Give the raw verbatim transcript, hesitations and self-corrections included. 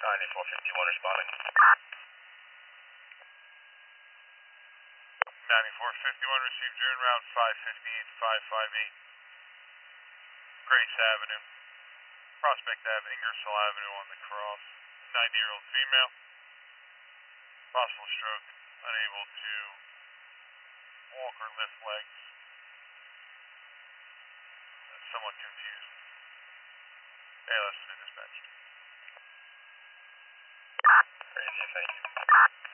ninety-four fifty-one responding. ninety-four fifty-one received you en route five fifty-eight five fifty-eight. Grace Avenue. Prospect Avenue, Ingersoll Avenue on the cross. ninety-year-old female. Possible stroke. Unable to walk or lift legs. Somewhat confused. A L S has been dispatched. Crazy, thank you.